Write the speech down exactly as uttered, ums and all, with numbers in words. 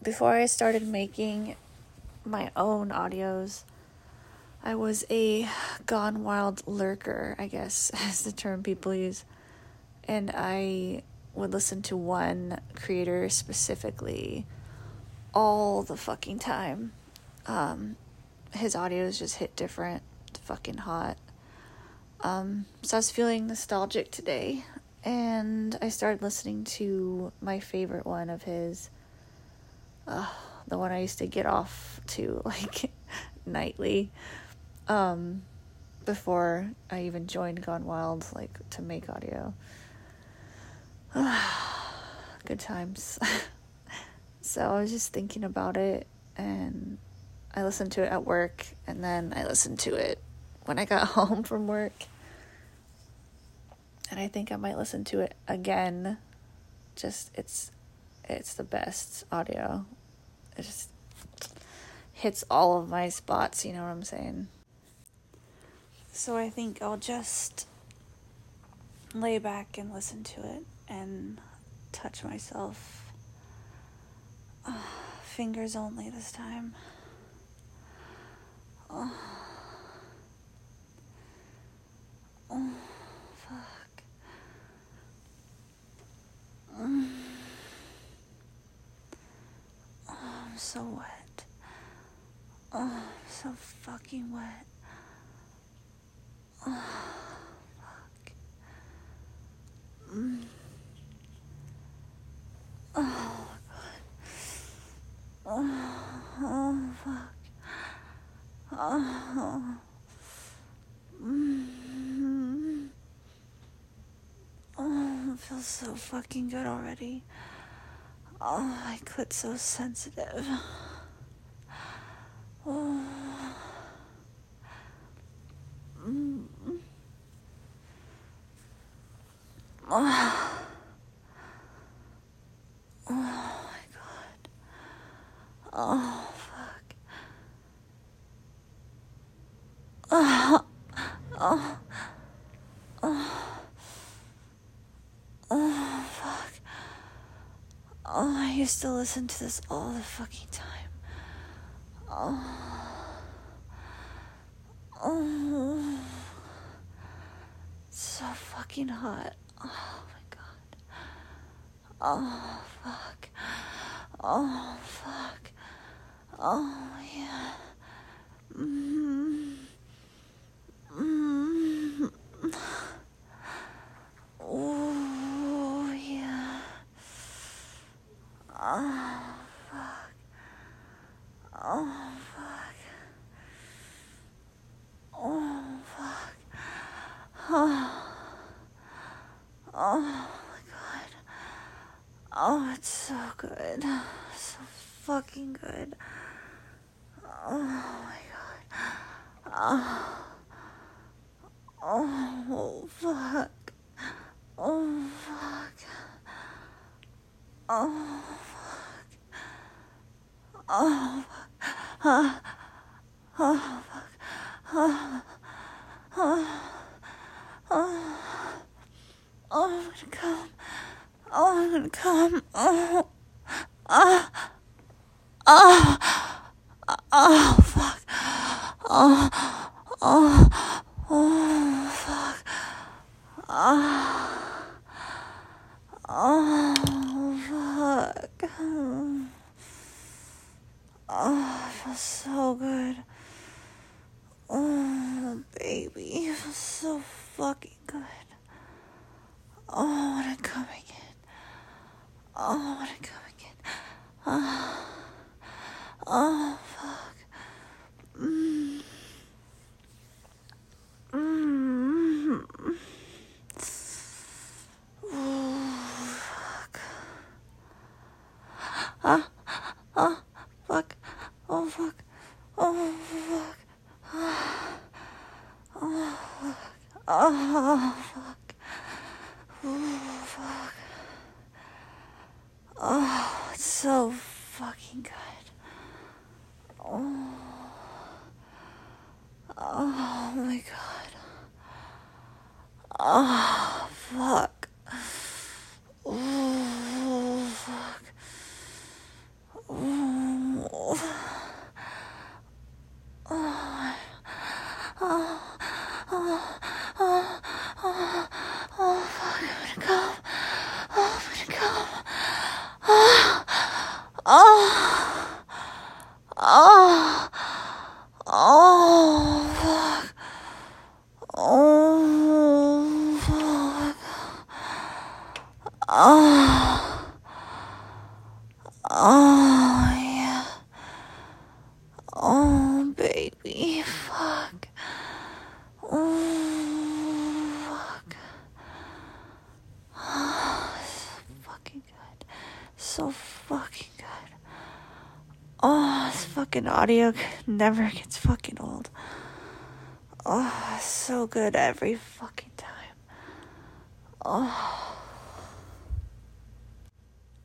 before I started making my own audios, I was a gone wild lurker, I guess, is the term people use. And I would listen to one creator specifically all the fucking time. Um, his audios just hit different, fucking hot. Um, so I was feeling nostalgic today, and I started listening to my favorite one of his, uh, the one I used to get off to, like, nightly, um, before I even joined Gone Wild, like, to make audio. Good times. So I was just thinking about it, and I listened to it at work, and then I listened to it when I got home from work. And I think I might listen to it again. Just, it's, it's the best audio. It just hits all of my spots, you know what I'm saying? So I think I'll just lay back and listen to it and touch myself. Uh, fingers only this time. Oh. Oh, fuck. Mm. Oh, I'm so wet. Oh, I'm so fucking wet. Oh, fuck. Mm. Oh, Oh, oh, fuck. Oh, mm, oh, it feels so fucking good already. Oh, my clit's so sensitive. Oh. Mm. Oh. Oh, my God. Oh. Oh, oh, oh, oh, fuck. Oh, I used to listen to this all the fucking time. Oh, oh, it's so fucking hot. Oh, my God. Oh, fuck. Oh, fuck. Oh, yeah. Mm-hmm. Mm-hmm. Oh, yeah. Oh, fuck. Oh, fuck. Oh, fuck. Oh. Oh, my God. Oh, it's so good. So fucking good. Oh, my God. Oh. Oh, fuck. Oh, fuck. Oh, fuck. Oh, fuck. Oh, oh, fuck. Oh, oh, oh. Oh, I'm gonna come. Oh, I'm gonna come. Oh, oh, oh, oh, fuck. Oh, oh, oh, fuck. Oh, oh, fuck. Oh, it feels so good. Oh, baby, it feels so fucking good. Oh, I wanna come again. Oh, I wanna come again. Oh, oh, fuck. Mm. Mm. Ooh, fuck. Ah, ah, fuck. Oh, fuck. Oh, fuck. Oh, fuck. Oh, fuck. Oh, fuck. Oh, it's so fucking good. Oh. Oh, my God. Oh, fuck. Oh, fuck. Oh. So fucking good. Oh, this fucking audio never gets fucking old. Oh, so good every fucking time. Oh.